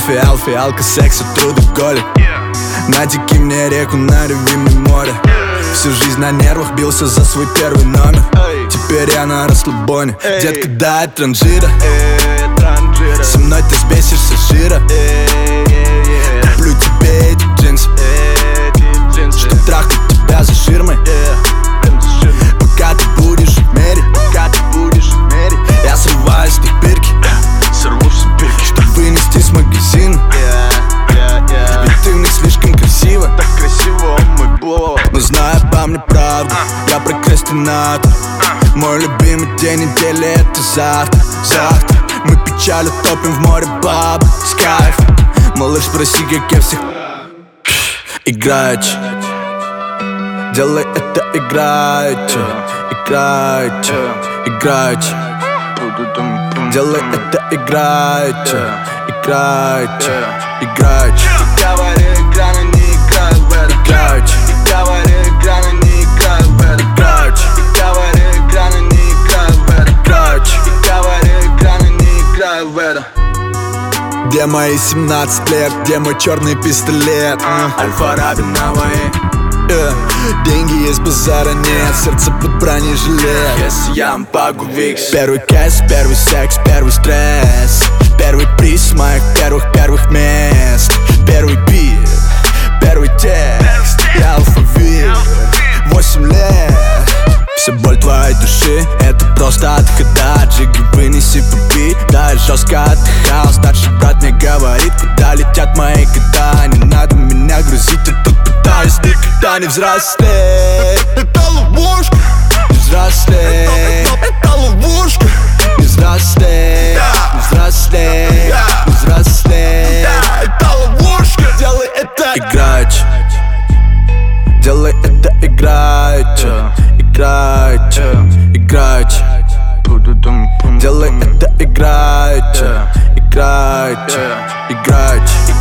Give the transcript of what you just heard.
фиал, фиалка, секса, труда, горе. Натеки мне реку на любимое море. Всю жизнь на нервах бился за свой первый номер. Теперь я на расслабоне. Детка, дай транжира. Со мной ты сбесишься жира. Куплю тебе эти джинсы, что трахнуть тебя за ширмой. Пока ты будешь в мире, я срываюсь с бирки, чтоб вынести с магазина. Ведь ты в них слишком красиво, так красиво, мой блог. но зная по мне правду, я прокрастинатор. Мой любимый день недели — это завтра. Мы печаль утопим в море баб с кайфом. Малыш, спроси, как я всех играючи. Делай это играючи. Делай это играючи. Говори, экраны не играют в это. Говори, экраны не играют в это. Говори, экраны не играют в это. Говори, экраны не играют в это. Где мои 17 лет, где мой черный пистолет? Аль-Фараби на вои. Деньги есть, базара нет, сердце под бронежилет. Если я могу викс. Первый кэс, первый секс, первый стресс. Первый приз моих первых мест. Первый бит, первый текст. Я алфавит, 8 лет. Вся боль твоей души — это просто отхода. Джиги, вынеси попи, да, я жестко отдыхал. Старший брат мне говорит, куда летят мои года. Не надо меня грузить, я тут пытаюсь никогда не взрослеть. Это ловушка, Не взрослеть, это ловушка. не взрослеть, не взрослеть, не взрослеть. Это ловушка. Делай это Играючи. Делай это играючи. Делай это играючи.